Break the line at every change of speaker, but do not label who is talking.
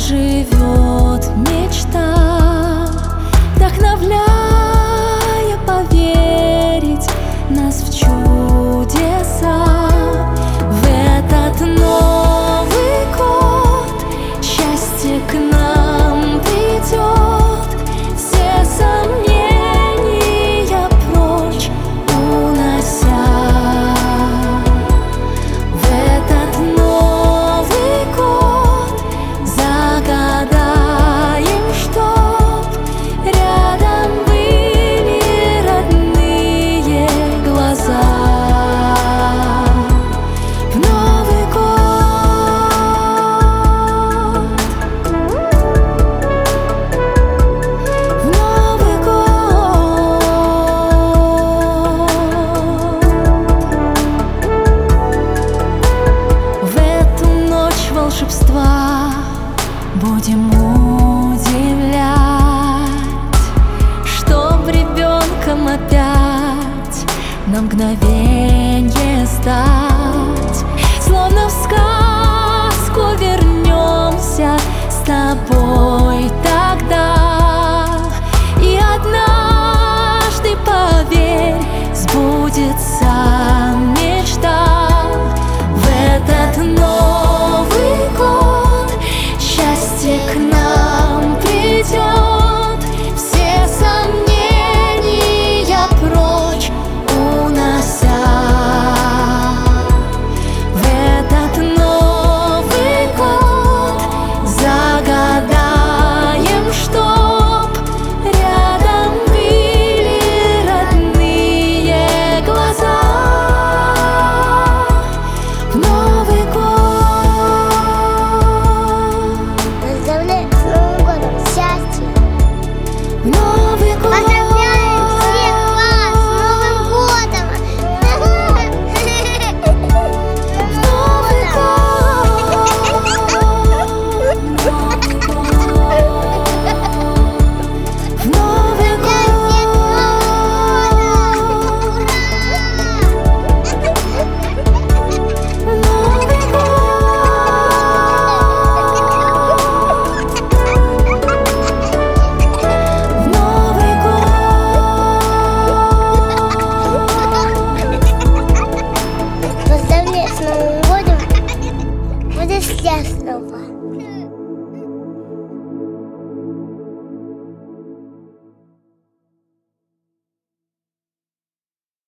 живет мечта, вдохновляя поверить нас в чудеса. В этот Новый год счастье к нам придет, все сомнения прочь унося. В этот Новый год загадаем, чтоб рядом были родные глаза. В Новый год, в Новый год, в эту ночь волшебства будем удивлять, чтоб ребенком опять на мгновенье стать. Словно в сказку вернемся с тобой тогда, и однажды, поверь, сбудется мечта. В этот Новый год счастье к нам придет, все сомнения прочь унося. В этот Новый год загадаем, чтоб рядом были родные глаза. В Новый год,
Поздравляю с Новым годом, счастья!
в Новый год,
Поздравляем всех вас с Новым годом!
в Новый год, в Новый год.
Поздравляю с Новым годом! Буду счастлива!